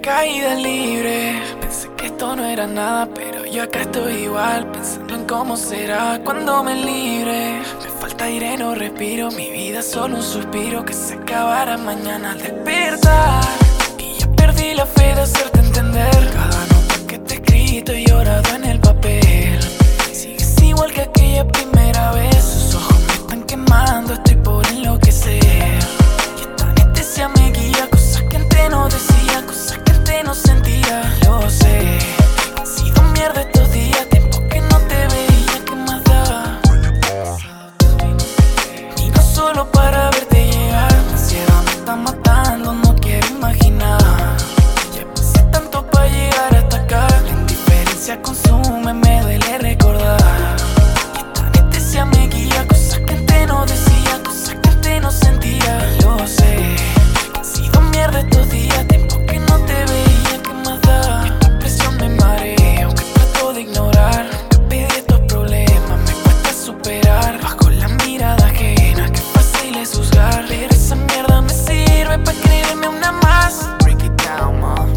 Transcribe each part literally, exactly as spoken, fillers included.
caída libre. Pensé que esto no era nada, pero yo acá estoy igual, pensando en cómo será cuando me libre. Me falta aire, no respiro, mi vida es solo un suspiro que se acabará mañana al despertar. Y ya perdí la fe de hacerte entender cada nota que te he escrito y llorado en el papel. Sigues igual que aquella primera vez, sus ojos me están quemando, estoy por enloquecer. Y esta anestesia me guía, cosas que antes no decía, cosas que antes no sentía. Lo sé, han sido mierda estos días, tiempo que no te veía, ¿qué más da? Y no solo para verte llegar, la ansiedad me está matando, no quiero imaginar. Ya pasé tanto para llegar hasta acá, la indiferencia consume, me duele recordar. Y esta anestesia me guía, cosas que antes no decía, cosas que antes no sentía. Lo sé, han sido mierda estos días, tiempo que no te veía, ¿qué más da? Esta presión me marea, aunque trato de ignorar. Nunca pedí estos problemas, me cuesta superar. Bajo la mirada ajena, que fácil es juzgar. Pero esa mierda me sirve para escribirme una más. Break it down, mom.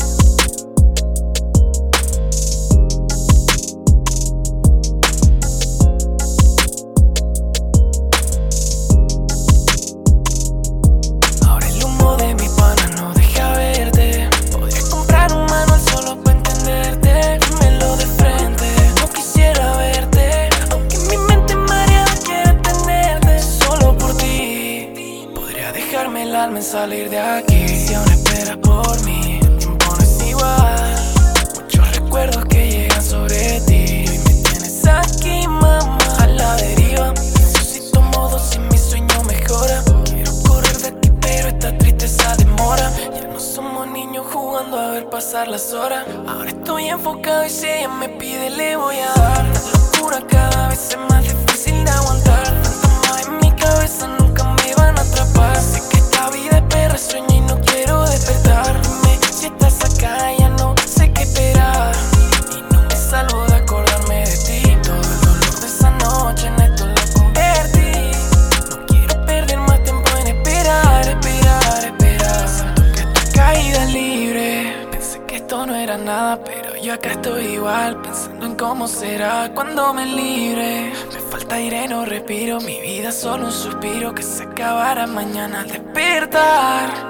Ahora el humo de mi pana no deja verte. Podría comprar un manual solo para entenderte. Dímelo de frente, no quisiera verte, aunque mi mente mareada quiere tenerte. Solo por ti podría dejarme el alma en salir de aquí. Si aún esperas por mí, el tiempo no es igual. Muchos recuerdos que llegan sobre ti. Hoy me tienes aquí, mamá, a la deriva. Pienso si tomo dos y mi sueño mejora. Quiero correr de aquí, pero esta tristeza demora. Ya no somos niños jugando a ver pasar las horas. Ahora estoy enfocado y si ella me pide le voy a dar. La locura cada vez es más difícil de aguantar. Fantasmas en mi cabeza nunca me van a atrapar. Sé que esta vida es perra, sueño y no quiero despertar. Dime si estás acá, ya no sé qué esperar. Y no me salvo de acordarme de ti. Todo el dolor de esa noche en esto lo convertí. No quiero perder más tiempo en esperar, esperar, esperar. Siento que estoy caída libre. Pensé que esto no era nada, pero yo acá estoy igual, pensando en cómo será cuando me libre. Me falta aire, no respiro, mi vida es solo un suspiro que se acabará mañana al despertar.